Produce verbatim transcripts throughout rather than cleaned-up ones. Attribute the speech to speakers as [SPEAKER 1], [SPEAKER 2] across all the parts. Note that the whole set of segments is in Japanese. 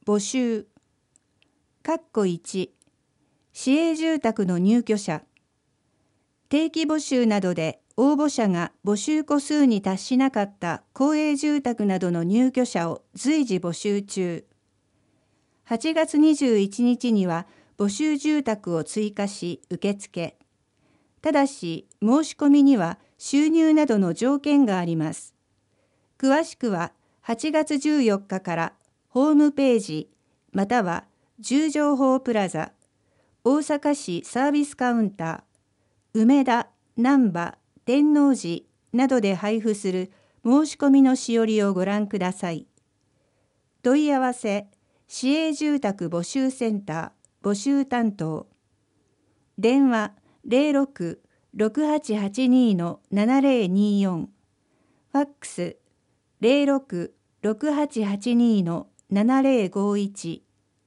[SPEAKER 1] 募集。かっこいち、市営住宅の入居者。定期募集などで応募者が募集戸数に達しなかった公営住宅などの入居者を随時募集中。はちがつにじゅういちにちには募集住宅を追加し受付。ただし申し込みには収入などの条件があります。詳しくははちがつじゅうよっかからホームページまたは住情報プラザ、大阪市サービスカウンター、梅田、難波、天王寺などで配布する申し込みのしおりをご覧ください。問い合わせ、市営住宅募集センター募集担当。電話 ゼロろく ろくはちはちに のななゼロによん。ファックス ゼロろく ろくはちはちに のななゼロごいち。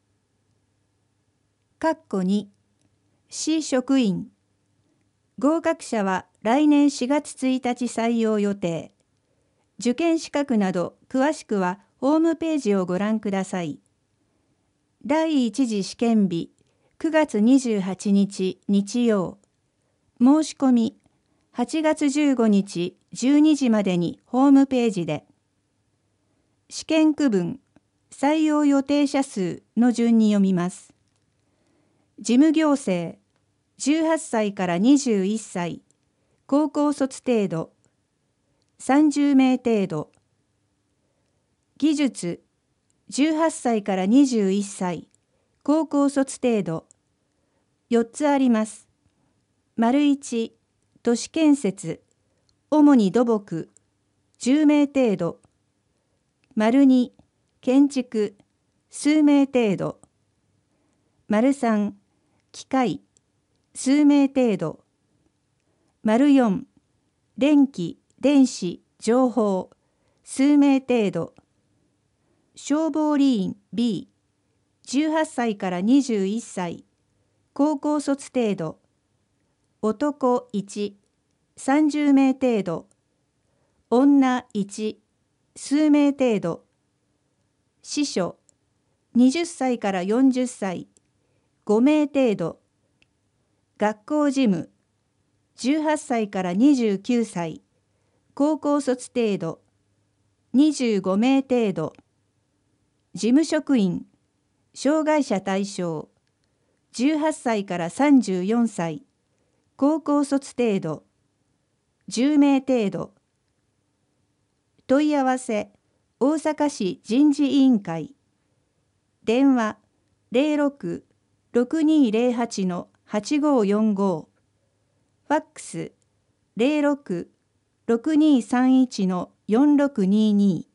[SPEAKER 1] かっこに、市職員。合格者は来年しがつついたち採用予定。受験資格など詳しくはホームページをご覧ください。第一次試験日くがつにじゅうはちにち日曜。申し込みはちがつじゅうごにちじゅうにじまでにホームページで。試験区分、採用予定者数の順に読みます。事務行政、じゅうはっさいからにじゅういっさい、高校卒程度、さんじゅうめい程度。技術、じゅうはっさいからにじゅういっさい、高校卒程度。よっつあります。丸いち、都市建設、主に土木、じゅうめい程度。丸に、建築、数名程度。丸さん、機械、数名程度。丸よん、電気、電子、情報、数名程度。消防理員 B、じゅうはっさいからにじゅういっさい、高校卒程度。男いち、さんじゅうめい程度。女いち、数名程度。司書、にじゅっさいからよんじゅっさい、ごめい程度。学校事務、じゅうはっさいからにじゅうきゅうさい、高校卒程度。にじゅうごめい程度。事務職員、障害者対象、じゅうはっさいからさんじゅうよんさい、高校卒程度。じゅうめい程度。問い合わせ、大阪市人事委員会。電話 ゼロろく ろくにゼロはち のはちごよんご。ファックス ゼロろく ろくにさんいち のよんろくにに。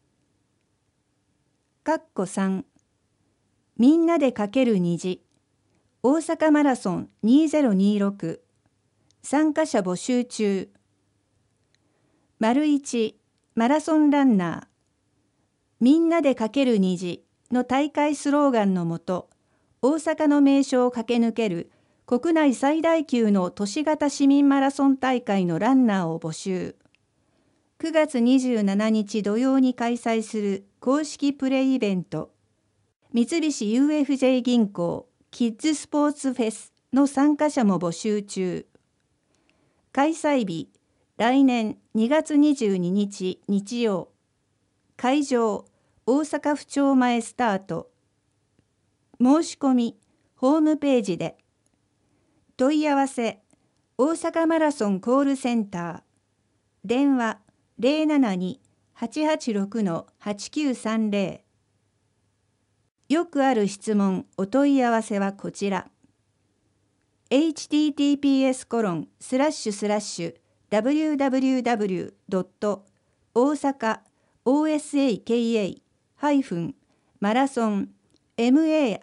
[SPEAKER 1] かっこさん、みんなでかける虹、大阪マラソンにせんにじゅうろく。参加者募集中。丸いち、マラソンランナー。みんなでかける虹の大会スローガンのもと、大阪の名所を駆け抜ける国内最大級の都市型市民マラソン大会のランナーを募集。くがつにじゅうしちにち土曜に開催する公式プレイイベント、三菱 ユーエフジェー 銀行キッズスポーツフェスの参加者も募集中。開催日、来年にがつにじゅうににち日曜。会場、大阪府庁前スタート。申し込み、ホームページで。問い合わせ、大阪マラソンコールセンター。電話 ゼロななに はちはちろく はちきゅうさんゼロ。よくある質問、お問い合わせはこちら。エイチティーティーピーエスコロンスラッシュスラッシュダブリューダブリューダブリュードット大阪 オーエスエーケーエー ハイフンマラソン マ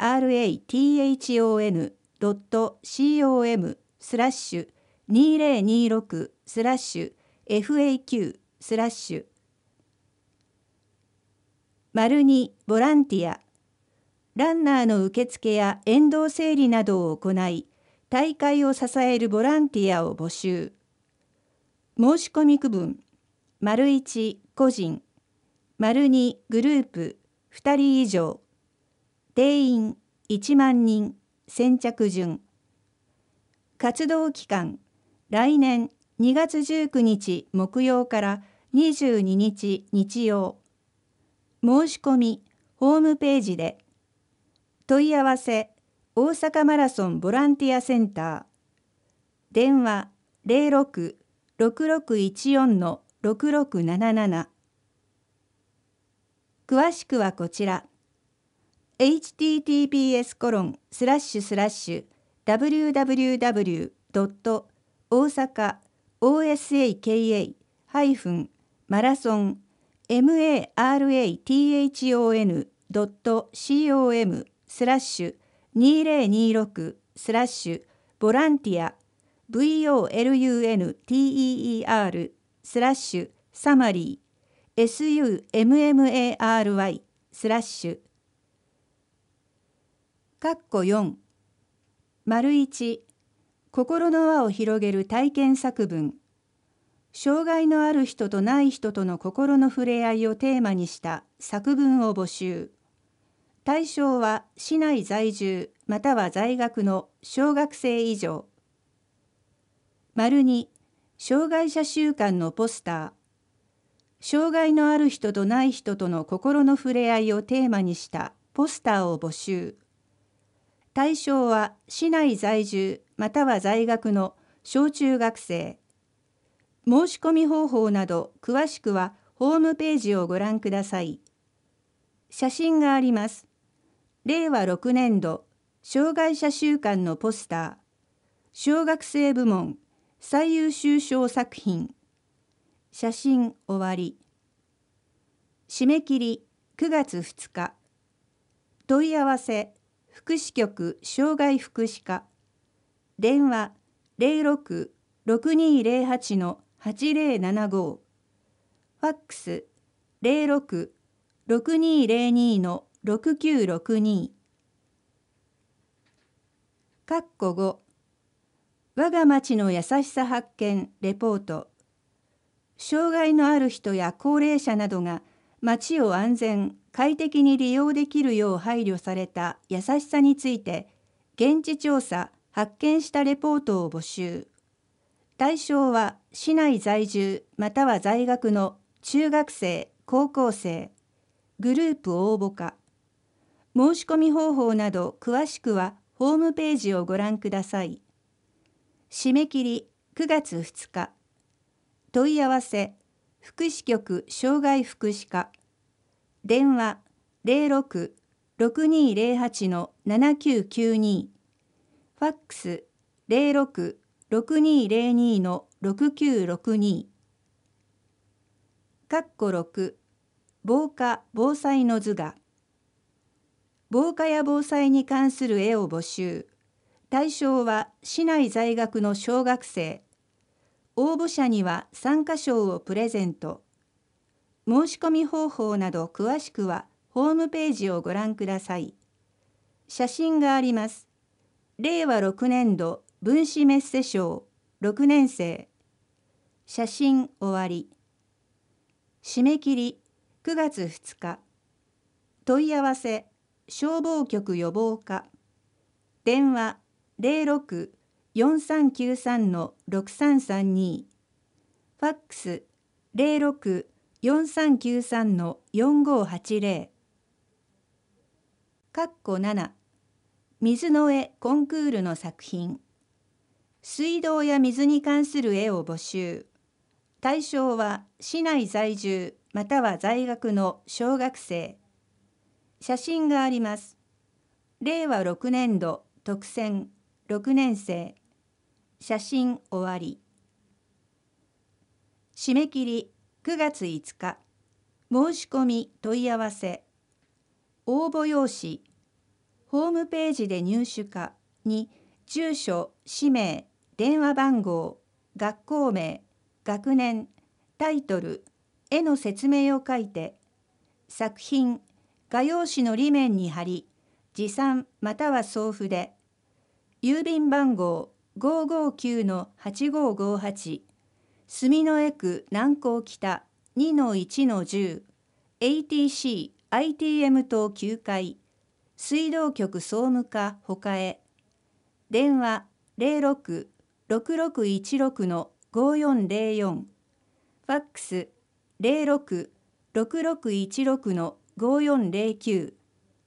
[SPEAKER 1] ラソン ドットコム スラッシュにせんにじゅうろくスラッシュ エフエーキュー スラッシュ丸にボランティア。ランナーの受付や沿道整理などを行い、大会を支えるボランティアを募集。申し込み区分、いち個人、にグループふたり以上、 定員いちまんにん、先着順。活動期間、来年にがつじゅうくにち木曜からにじゅうににち日曜。申し込み、ホームページで。問い合わせ、大阪マラソンボランティアセンター。電話ゼロろく ろくろくいちよん ろくろくなななな。詳しくはこちら。エイチティーティーピーエスコロンスラッシュスラッシュダブリューダブリューダブリュードット大阪 オーエスエーケーエー ハイフンマラソン マラソン ドットコム スラッシュにせんにじゅうろくスラッシュボランティア ブイオーエルユーエヌティーイーイーアール スラッシュサマリー エスユーエムエムエーアールワイ スラッシュかっこよん、丸いち、心の輪を広げる体験作文。障害のある人とない人との心の触れ合いをテーマにした作文を募集。対象は市内在住または在学の小学生以上。丸に、障害者週間のポスター。障害のある人とない人との心の触れ合いをテーマにしたポスターを募集。対象は市内在住または在学の小中学生。申し込み方法など詳しくはホームページをご覧ください。写真があります。れいわろくねんど障害者週間のポスター。小学生部門最優秀賞作品。写真終わり。締め切りくがつふつか。問い合わせ福祉局障害福祉課。電話ゼロろく ろくにーゼロはち はちゼロななご。ファックスゼロろく ろくにーゼロにー ろくきゅうろくに。かっこご。我が町の優しさ発見レポート。障害のある人や高齢者などが町を安全、快適に利用できるよう配慮された優しさについて、現地調査、発見したレポートを募集。対象は市内在住または在学の中学生、高校生、グループ応募か。申し込み方法など詳しくはホームページをご覧ください。締め切りくがつふつか。問い合わせ福祉局障害福祉課。電話ゼロろく ろくにーゼロはち ななきゅうきゅうに。ファックスゼロろく ろくにーゼロにー ろくきゅうろくに。かっころく、防火・防災の図画。防火や防災に関する絵を募集。対象は市内在学の小学生。応募者には参加賞をプレゼント。申し込み方法など詳しくはホームページをご覧ください。写真があります。れいわろくねんど分子メッセ賞ろくねん生。写真終わり。締め切りくがつふつか。問い合わせ消防局予防課。電話ゼロろく よんさんきゅうさん ろくさんさんに。ファックスゼロろく よんさんきゅうさん よんごはちゼロ。かっこなな、水の絵コンクールの作品。水道や水に関する絵を募集。対象は市内在住または在学の小学生。写真があります。れいわろくねんど特選ろくねん生。写真終わり。締め切りくがついつか。申し込み問い合わせ。応募用紙。ホームページで入手かに住所、氏名、電話番号、学校名、学年、タイトル、絵の説明を書いて、作品、画用紙の裏面に貼り、持参または送付で、郵便番号 ごーごーきゅう はちごーごーはち、住之江区南港北 にのいちのじゅう、エーティーシー アイティーエム 棟きゅうかい、 水道局総務課ほかへ。電話ゼロろく ろくろくいちろく ごよんゼロよん。ファックスゼロろく ろくろくいちろく ごよんゼロきゅう。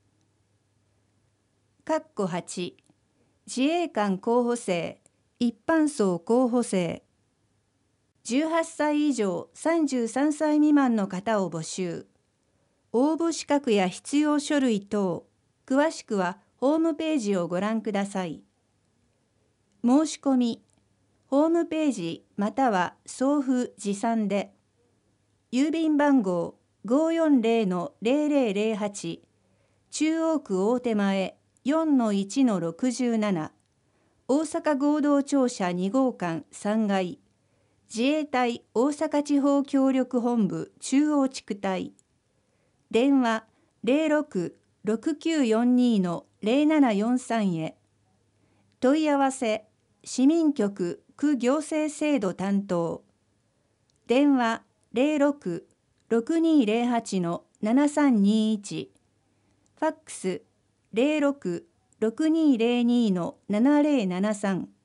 [SPEAKER 1] 括弧はち、自衛官候補生、一般層候補生。じゅうはっさい以上さんじゅうさんさい未満の方を募集。応募資格や必要書類等、詳しくはホームページをご覧ください。申し込み、ホームページまたは送付持参で、郵便番号 ごーよんゼロ ゼロゼロゼロはち、中央区大手前 よんのいちのろくじゅうなな、大阪合同庁舎にごうかんさんがい、自衛隊大阪地方協力本部中央地区隊。電話ゼロろく ろくきゅうよんにのゼロななよんさんへ。問い合わせ市民局区行政制度担当。電話ゼロろく ろくにゼロはちのななさんにいち。ファックスゼロろく ろくにゼロにのななゼロななさん。